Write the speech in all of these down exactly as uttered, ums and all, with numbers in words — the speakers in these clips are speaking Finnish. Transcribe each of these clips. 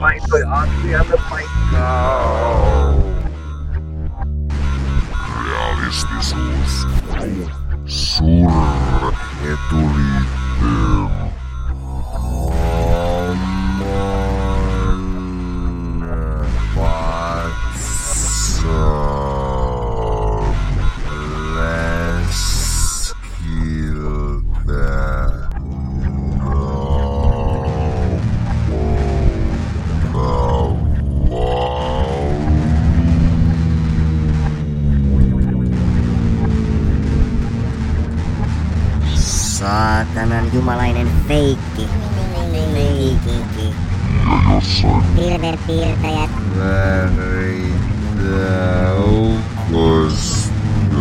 vain toi asialle paikkaa. Realistisuus. Suuretuliitteen. Saatanan jumalainen feikki. Feikki. Ja jossain Pirverpiirtäjät. väritäukosta.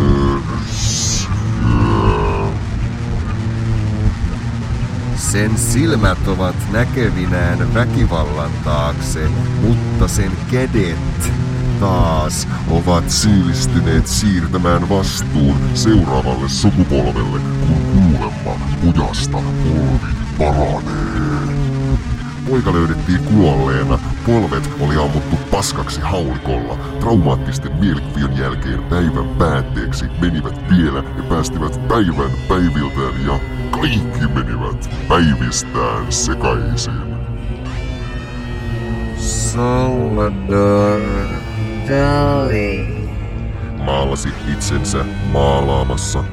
Sen silmät ovat näkevinään väkivallan taakse, mutta sen kädet taas Ovat syyllistyneet siirtämään vastuun seuraavalle sukupolvelle, kun kuulemma kujasta polvi paranee. Poika löydettiin kuolleena, polvet oli ammuttu paskaksi haulikolla. Traumaattisten mielikuvien jälkeen päivän päätteeksi menivät vielä ja päästivät päivän päiviltään ja kaikki menivät päivistään sekaisin. Salvador Dali. Maalasi itsensä maalaamassa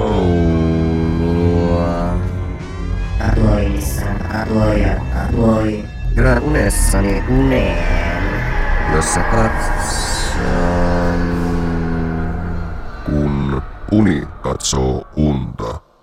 Koulua. Atuoi, missä atuoi ja atuoi. Elän unessani uneen, jossa katson. kun uni katsoo unta.